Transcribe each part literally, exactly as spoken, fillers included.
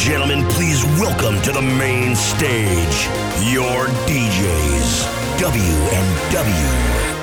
gentlemen, please welcome to the main stage your D Js, W and W.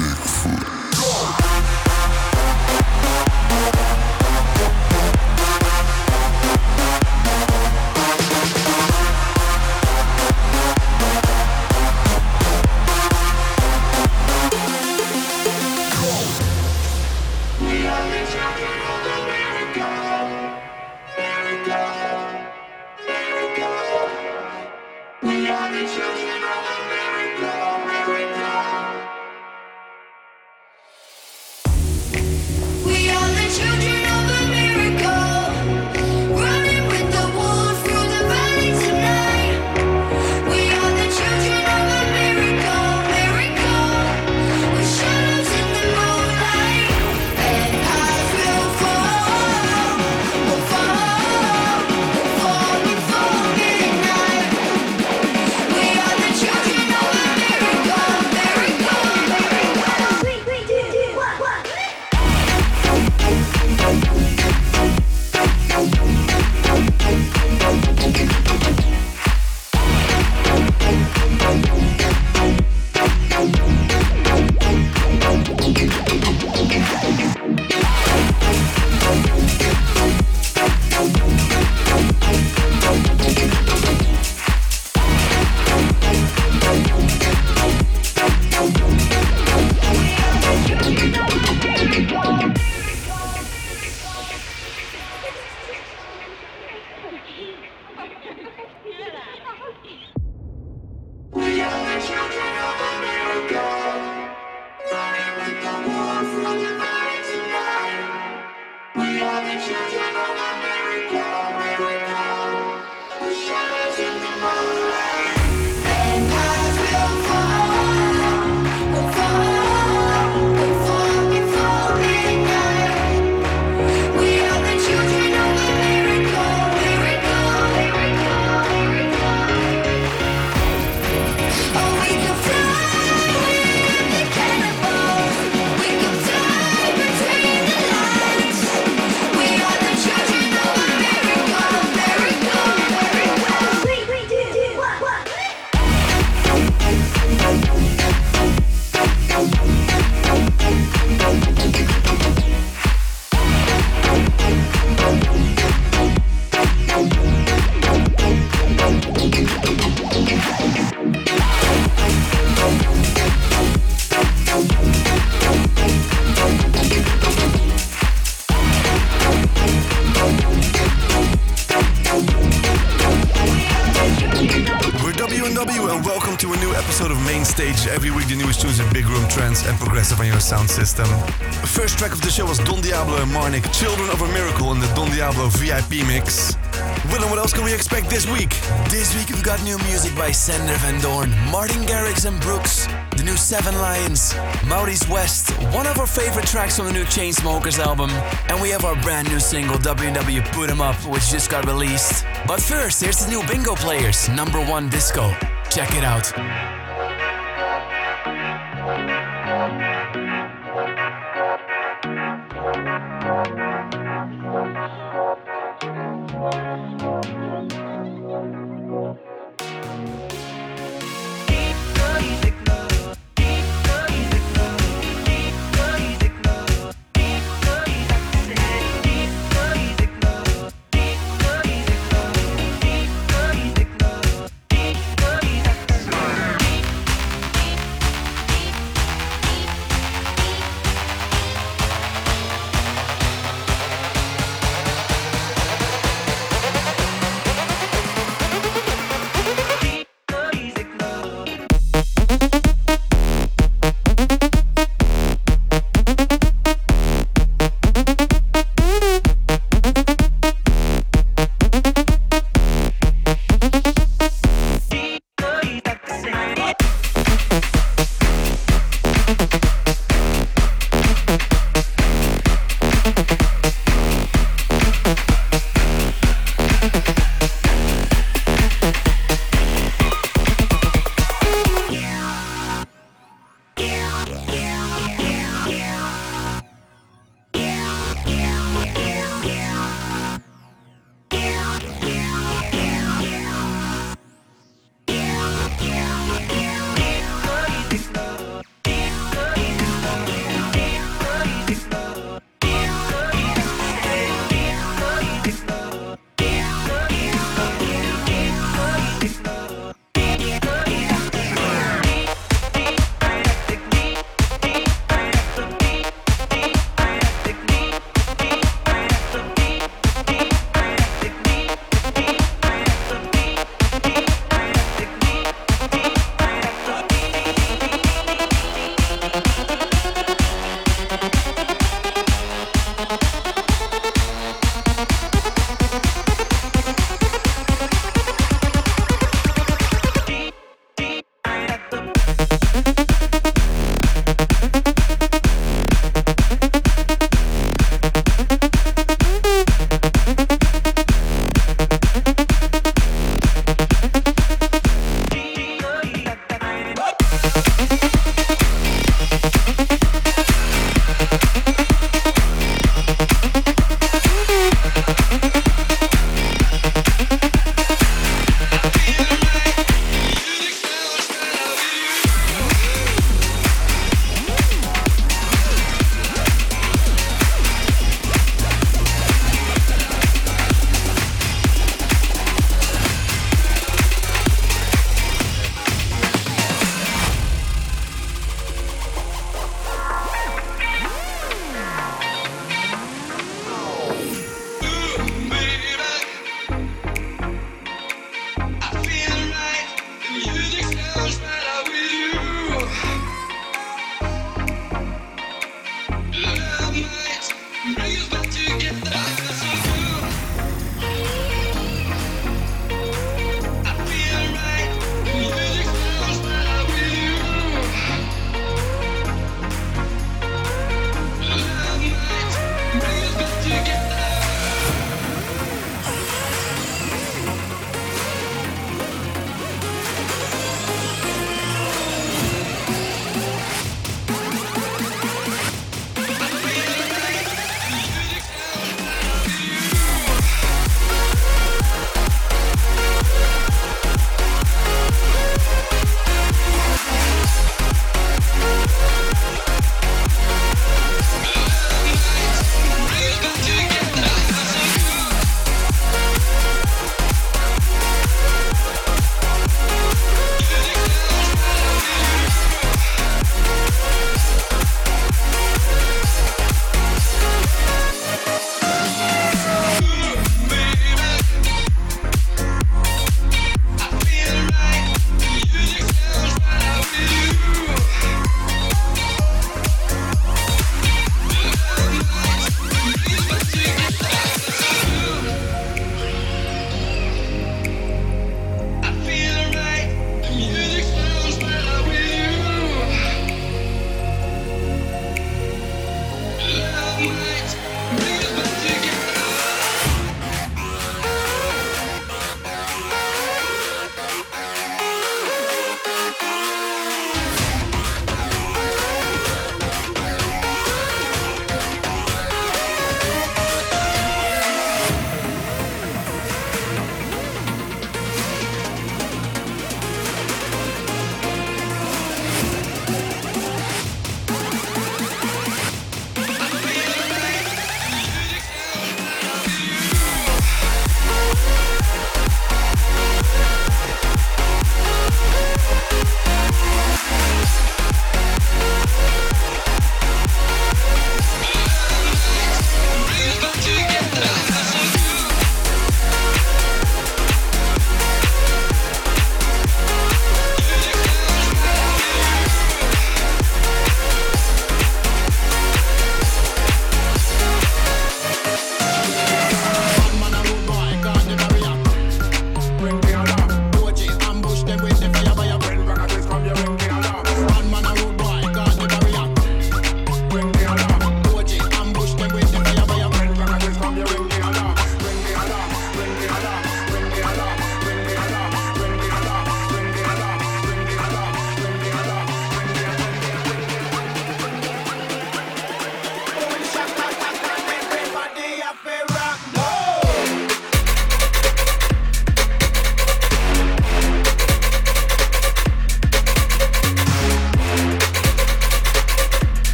Every week the newest tunes in big room trance and progressive on your sound system. The first track of the show was Don Diablo and Marnik, Children of a Miracle in the Don Diablo V I P mix. Willem, what else can we expect this week? This week we've got new music by Sander Van Doorn, Martin Garrix and Brooks, the new Seven Lions, Maurice West, one of our favorite tracks on the new Chainsmokers album, and we have our brand new single W and W Put 'Em Up, which just got released. But first, here's the new Bingo Players, Number One Disco. Check it out.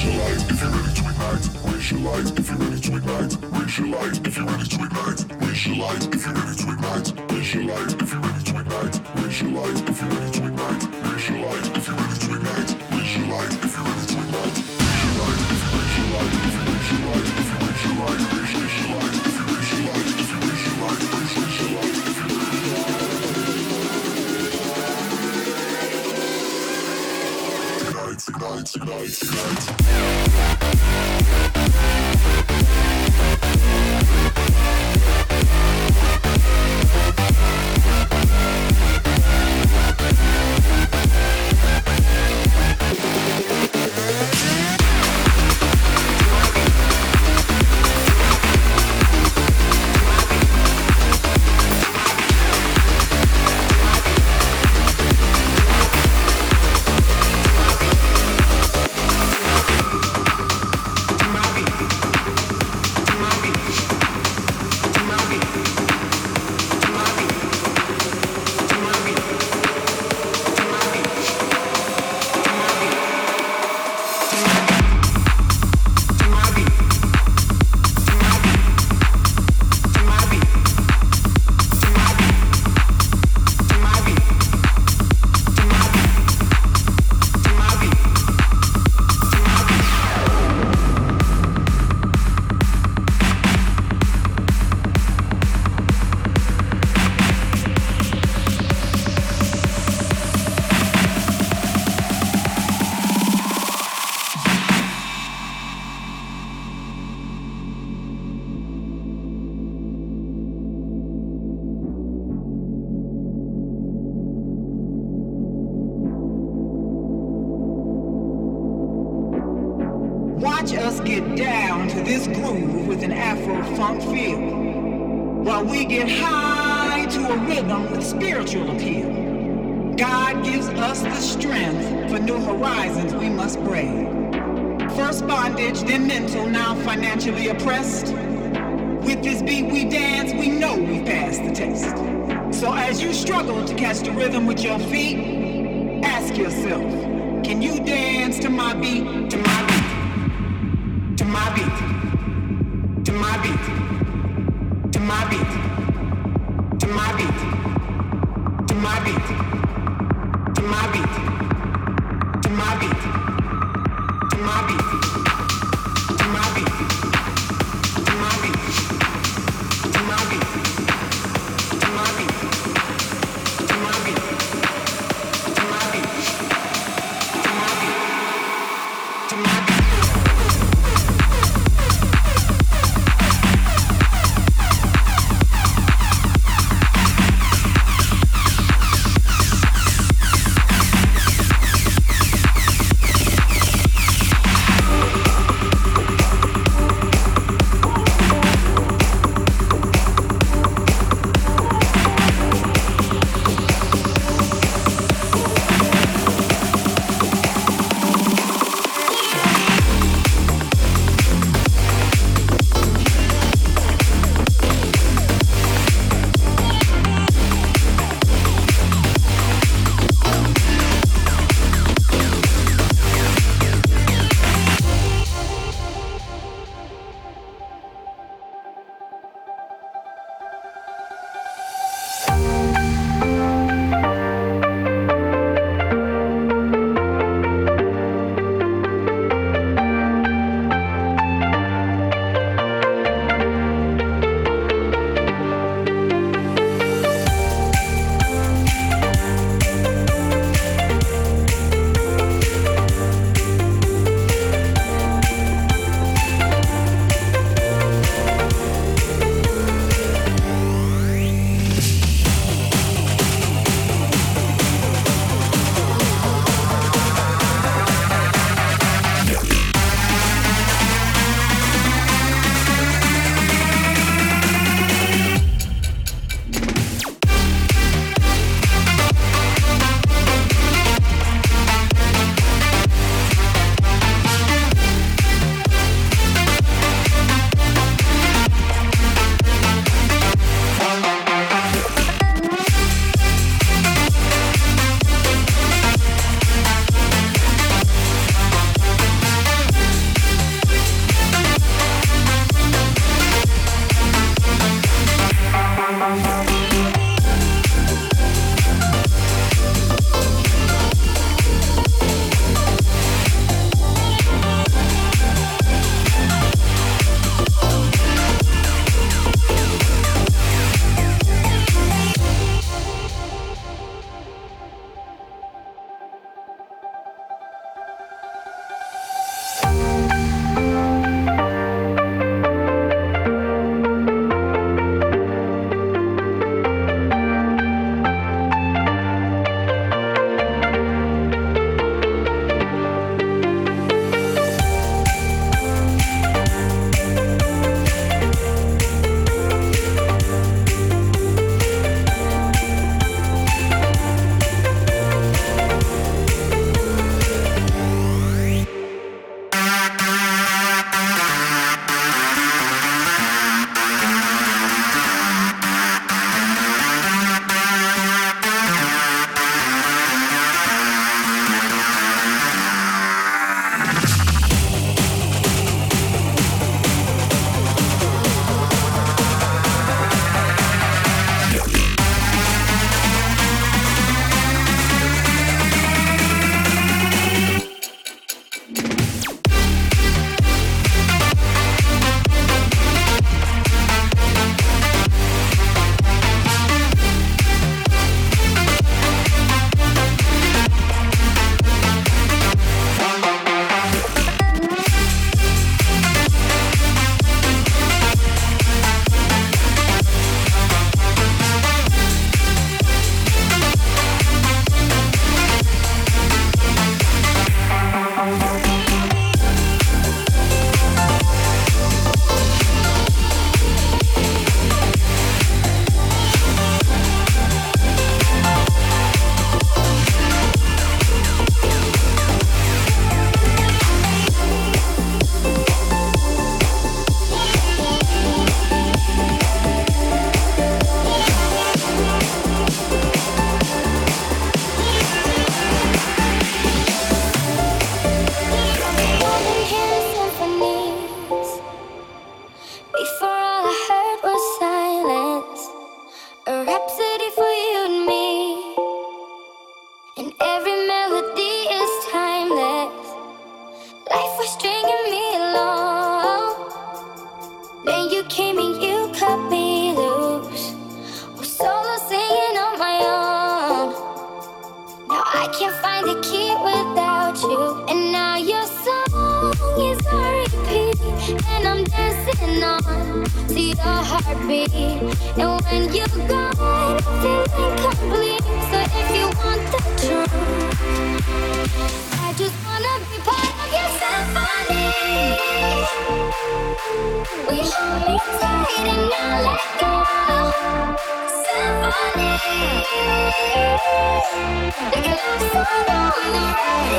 Watch us get down to this groove with an Afro-funk feel, while we get high to a rhythm with spiritual appeal. God gives us the strength for new horizons we must brave. First bondage, then mental, now financially oppressed. With this beat we dance, we know we passed the test. So as you struggle to catch the rhythm with your feet, ask yourself, can you dance to my beat, to my beat? To my beat, to my beat, to my beat, to my beat, to my beat, to my beat, to my beat, to my beat, to my beat, to my beat, to my beat, to my beat, to my beat, to my beat, to my beat. the key without you. And now your song is on repeat, and I'm dancing on to your heartbeat. And when you're gone, I feel incomplete. So if you want the truth, I just wanna be part of your symphony. We hold me tight and not let go. Symphony, like a love song on the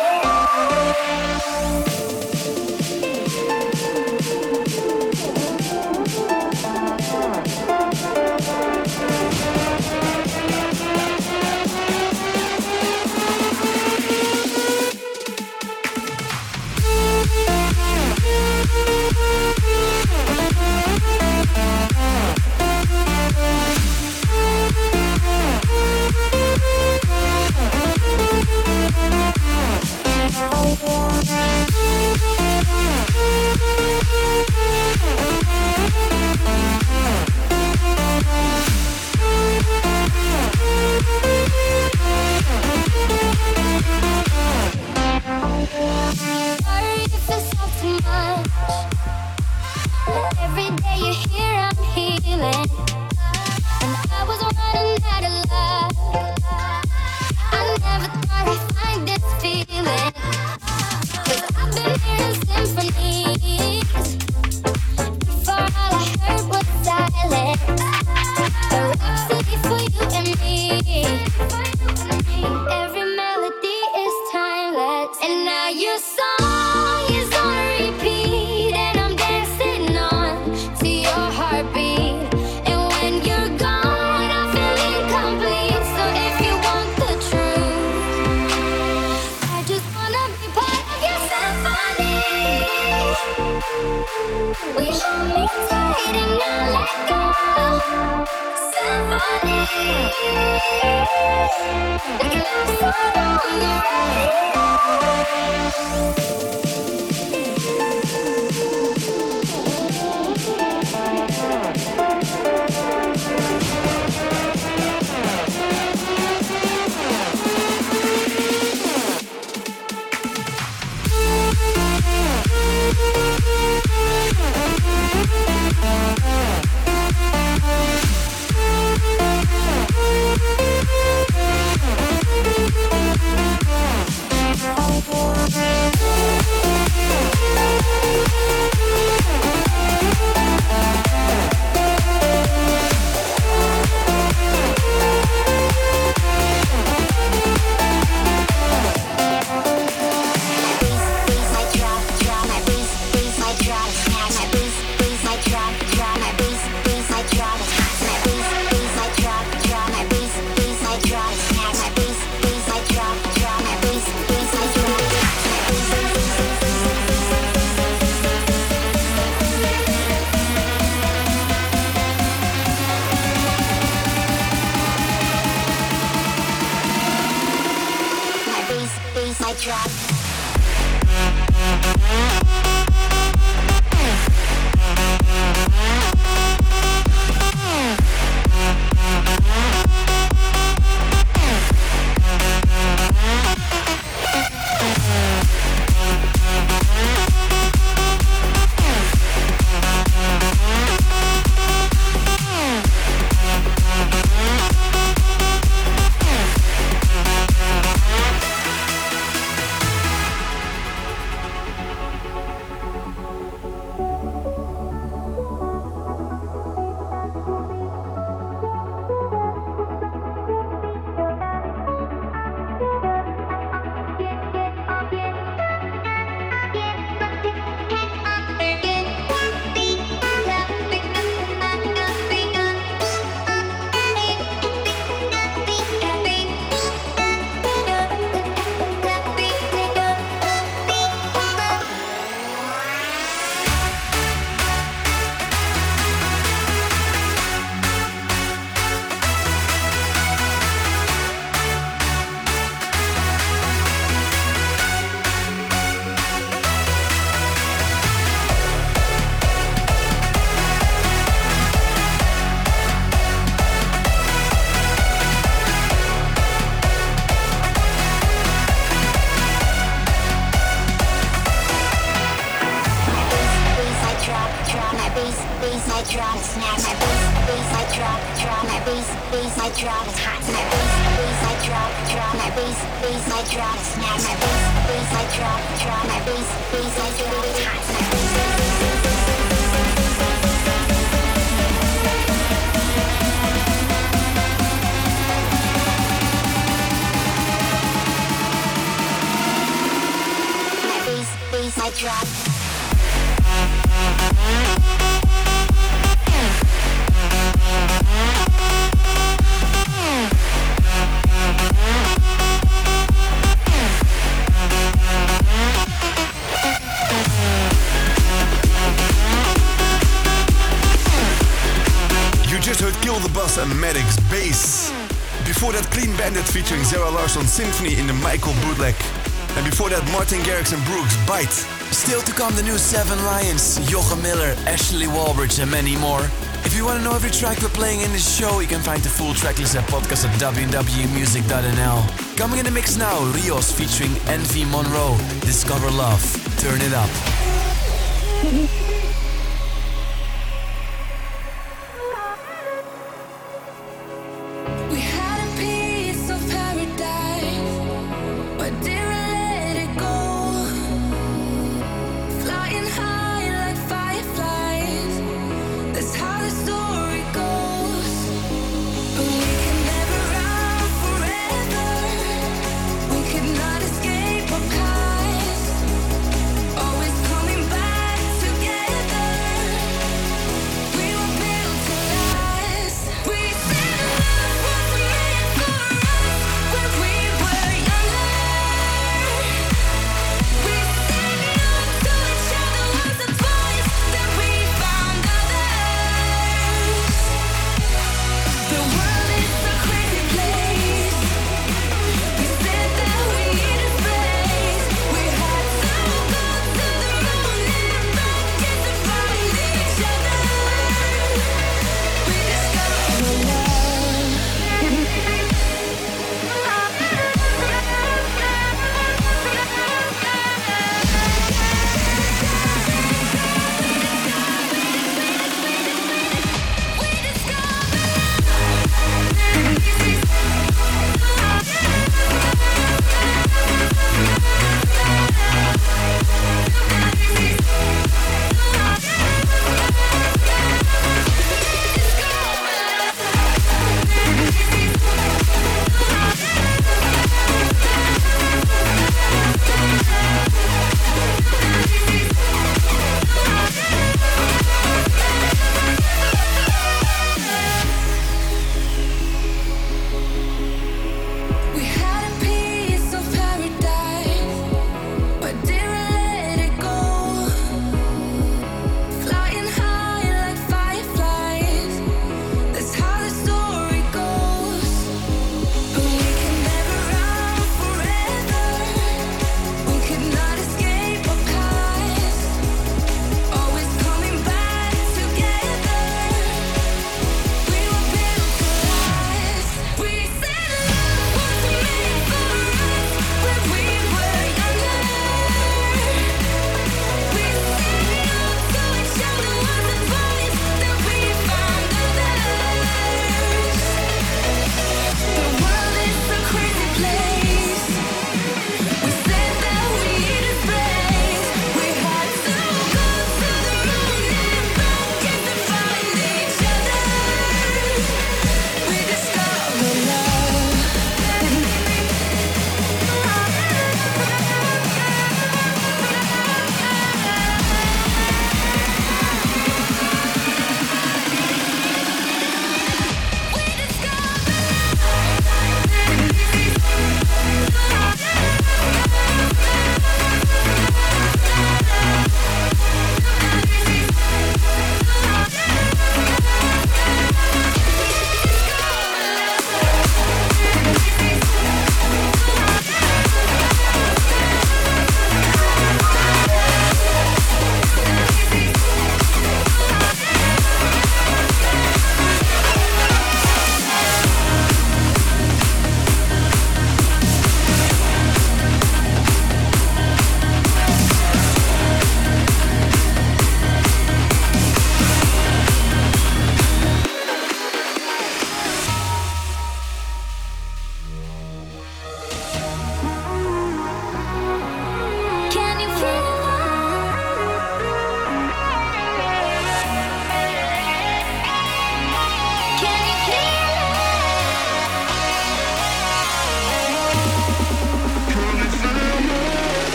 sorry if it's all too much. Every day you're here, I'm healing. And I was running out of love. I never thought I'd find this feeling. Cause I've been hearing symphonies. Before all I heard was silence. A rhapsody for you and me. Every melody is timeless. And now your song is on repeat, and I'm dancing on to your heartbeat. And when you're gone, I feel incomplete. So if you want the truth, I just wanna be part of your symphony. We hold me tight and not let go. Symphony, like a love song on the radio. I drop, it's hot. My bass, bass, I drop, drop. My bass, bass, I drop, snap. My bass, bass, I drop, drop. My bass, bass, I drop, it's hot. My bass, bass, I drop. You just heard Kill the Bus and Maddox Bass. Before that, Clean Bandit featuring Zara Larsson Symphony in the Michael bootleg. And before that, Martin Garrix and Brooks, Bite. Still to come, the new Seven Lions, Jochem Miller, Ashley Walbridge and many more. If you want to know every track we're playing in this show, you can find the full tracklist at podcast at w w music dot n l. Coming in the mix now, Rios featuring Envy Monroe, Discover Love, Turn It Up. We had a piece of paradise, but didn't let it go. Flying high like fireflies, that's how the story goes. But we can never run forever, we could not escape our past. Always coming back together.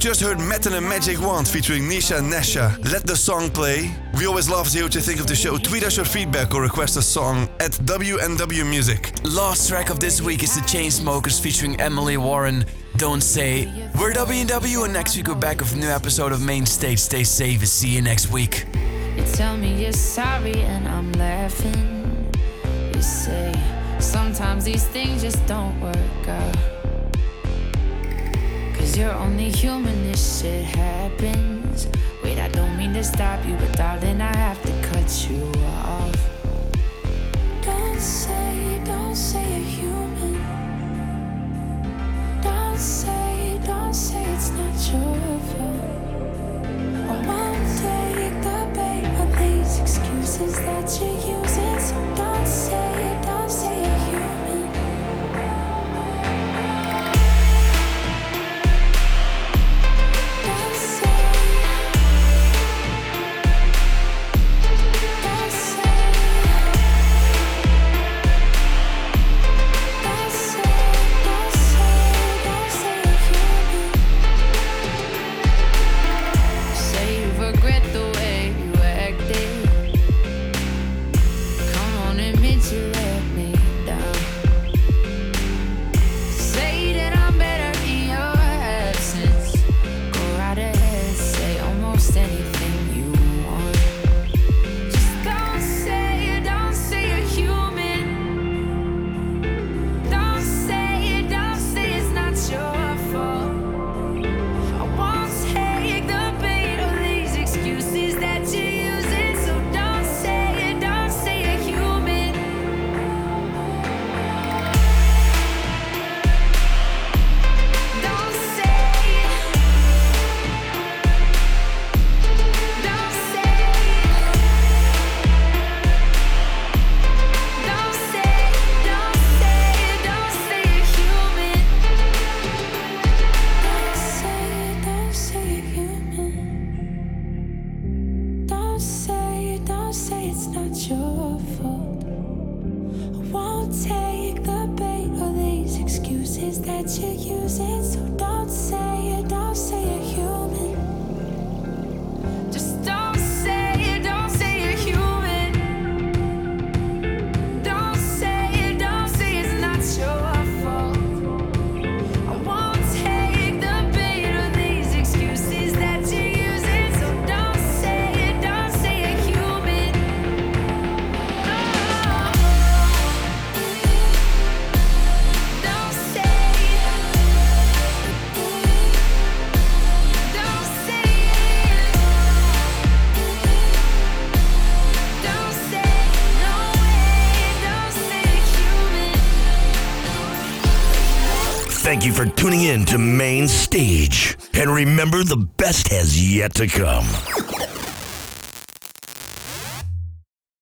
just heard Matt and the Magic Wand featuring Nisha and Nesha. Let the song play. We always love to hear what you think of the show. Tweet us your feedback or request a song at W N W Music. Last track of this week is the Chainsmokers featuring Emily Warren. Don't Say. We're W N W, and next week we're back with a new episode of Main Stage. Stay safe and see you next week. You tell me you're sorry and I'm laughing. You say sometimes these things just don't work out. Cause you're only human, this shit happens. Wait, I don't mean to stop you, but darling, I have to cut you off. Don't say, don't say you're human. Don't say, don't say it's not your fault. I won't take the bait of these excuses that you're using. So don't say, don't say you're human. Thank you for tuning in to Main Stage. And remember, the best has yet to come.